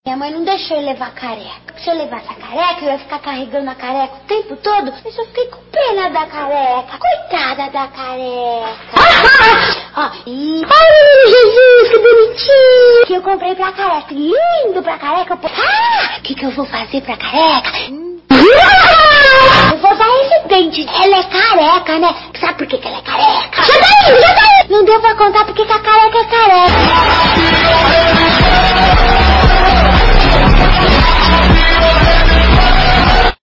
Minha mãe não deixou eu levar a careca. Se eu levasse a careca, eu ia ficar carregando a careca o tempo todo. Mas eu fiquei com pena da careca. Coitada da careca. Ó, e... Ai, Jesus, que bonitinho. Que eu comprei pra careca. Lindo pra careca. O que eu vou fazer pra careca? Eu vou dar esse dente. Ela é careca, né? Sabe por que ela é careca? Já tá aí. Não deu pra contar